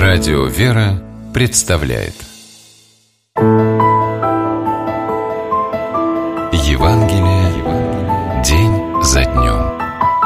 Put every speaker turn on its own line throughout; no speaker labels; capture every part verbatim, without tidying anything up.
Радио «Вера» представляет Евангелие день за днем.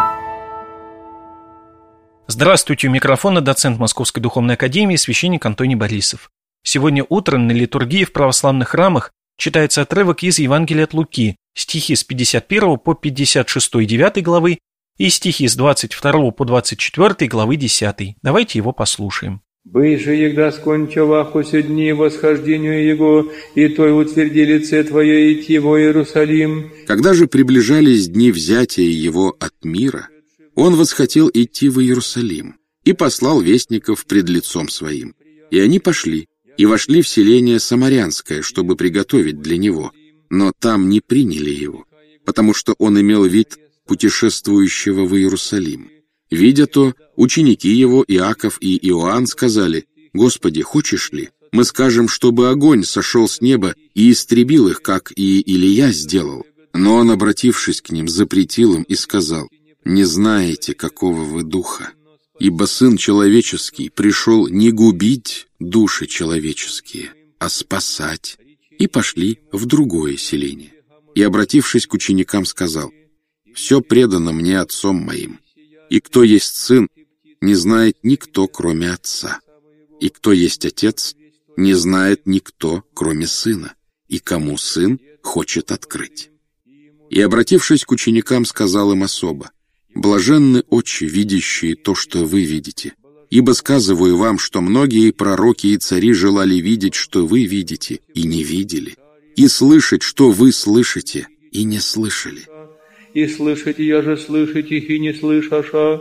Здравствуйте, у микрофона доцент Московской Духовной Академии, священник Антоний Борисов. Сегодня утром на литургии в православных храмах читается отрывок из Евангелия от Луки, стихи с пятьдесят первого по пятьдесят шестой девятой главы и стихи с двадцать второго по двадцать четвёртой главы десятой. Давайте его послушаем.
«Бый же, егда скончаваху се дни восхождению Его, и той утверди лице Твое идти во Иерусалим».
Когда же приближались дни взятия Его от мира, Он восхотел идти в Иерусалим и послал вестников пред лицом Своим. И они пошли, и вошли в селение Самарянское, чтобы приготовить для Него, но там не приняли Его, потому что Он имел вид путешествующего в Иерусалим. Видя то, ученики Его, Иаков и Иоанн, сказали: «Господи, хочешь ли, мы скажем, чтобы огонь сошел с неба и истребил их, как и Илия сделал?» Но Он, обратившись к ним, запретил им и сказал: «Не знаете, какого вы духа, ибо Сын Человеческий пришел не губить души человеческие, а спасать». И пошли в другое селение. И, обратившись к ученикам, сказал: «Все предано мне Отцом моим. И кто есть Сын, не знает никто, кроме Отца. И кто есть Отец, не знает никто, кроме Сына, и кому Сын хочет открыть». И, обратившись к ученикам, сказал им особо: «Блаженны очи, видящие то, что вы видите. Ибо сказываю вам, что многие пророки и цари желали видеть, что вы видите, и не видели, и слышать, что вы слышите, и не слышали».
«И слышите, я же слышите, и не слышаша».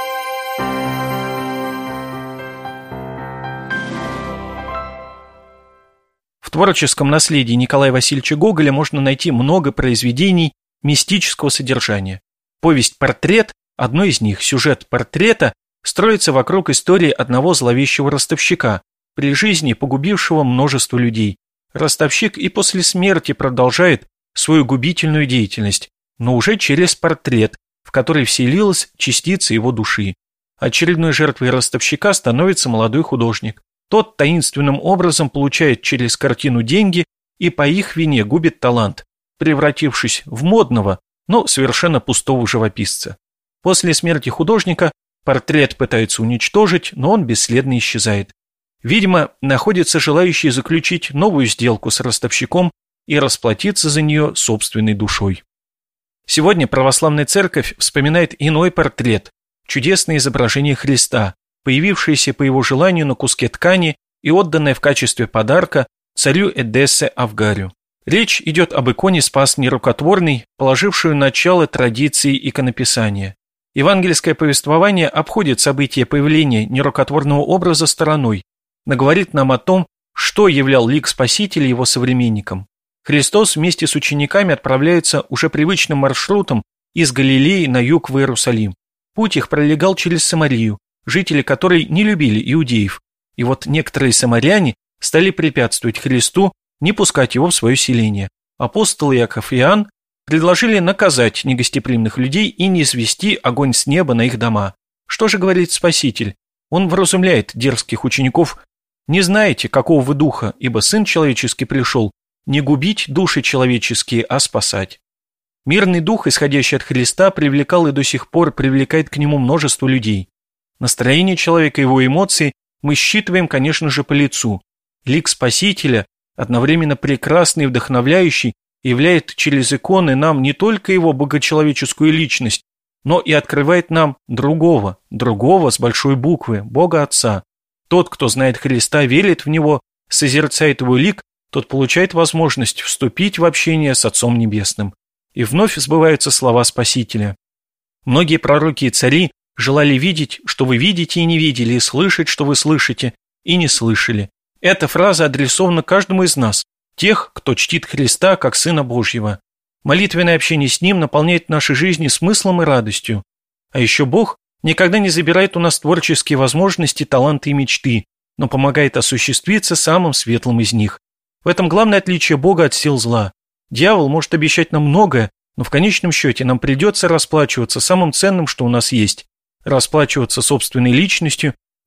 В творческом наследии Николая Васильевича Гоголя можно найти много произведений мистического содержания. Повесть «Портрет» – одно из них. Сюжет портрета строится вокруг истории одного зловещего ростовщика, при жизни погубившего множество людей. Ростовщик и после смерти продолжает свою губительную деятельность, но уже через портрет, в который вселилась частица его души. Очередной жертвой ростовщика становится молодой художник. Тот таинственным образом получает через картину деньги и по их вине губит талант, превратившись в модного, но совершенно пустого живописца. После смерти художника портрет пытаются уничтожить, но он бесследно исчезает. Видимо, находятся желающие заключить новую сделку с ростовщиком и расплатиться за нее собственной душой. Сегодня православная церковь вспоминает иной портрет, чудесное изображение Христа, появившееся по его желанию на куске ткани и отданное в качестве подарка царю Эдессе Авгарию. Речь идет об иконе Спас Нерукотворный, положившую начало традиции иконописания. Евангельское повествование обходит событие появления нерукотворного образа стороной, но говорит нам о том, что являл лик Спасителя его современникам. Христос вместе с учениками отправляется уже привычным маршрутом из Галилеи на юг в Иерусалим. Путь их пролегал через Самарию, жители которой не любили иудеев. И вот некоторые самаряне стали препятствовать Христу, не пускать его в свое селение. Апостолы Иаков и Иоанн предложили наказать негостеприимных людей и не свести огонь с неба на их дома. Что же говорит Спаситель? Он вразумляет дерзких учеников: «Не знаете, какого вы духа, ибо Сын Человеческий пришел не губить души человеческие, а спасать». Мирный дух, исходящий от Христа, привлекал и до сих пор привлекает к нему множество людей. Настроение человека и его эмоции мы считываем, конечно же, по лицу. Лик Спасителя, одновременно прекрасный и вдохновляющий, являет через иконы нам не только его богочеловеческую личность, но и открывает нам другого, другого с большой буквы, Бога Отца. Тот, кто знает Христа, верит в Него, созерцает Его лик, тот получает возможность вступить в общение с Отцом Небесным. И вновь сбываются слова Спасителя. Многие пророки и цари желали видеть, что вы видите и не видели, и слышать, что вы слышите и не слышали. Эта фраза адресована каждому из нас, тех, кто чтит Христа как Сына Божьего. Молитвенное общение с Ним наполняет наши жизни смыслом и радостью. А еще Бог никогда не забирает у нас творческие возможности, таланты и мечты, но помогает осуществиться самым светлым из них. В этом главное отличие Бога от сил зла. Дьявол может обещать нам многое, но в конечном счете нам придется расплачиваться самым ценным, что у нас есть, расплачиваться собственной личностью,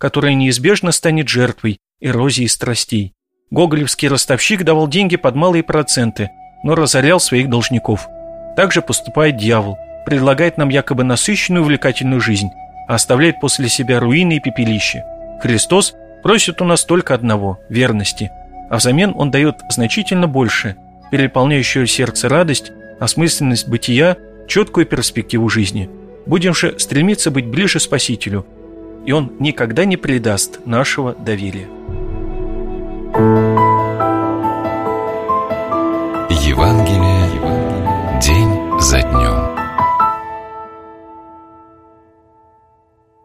которая неизбежно станет жертвой эрозии страстей. Гоголевский ростовщик давал деньги под малые проценты, но разорял своих должников. Так же поступает дьявол, предлагает нам якобы насыщенную увлекательную жизнь, а оставляет после себя руины и пепелище. Христос просит у нас только одного – верности, а взамен Он дает значительно больше – переполняющую сердце радость, осмысленность бытия, четкую перспективу жизни. Будем же стремиться быть ближе Спасителю, и Он никогда не предаст нашего доверия.
Евангелие день за днем.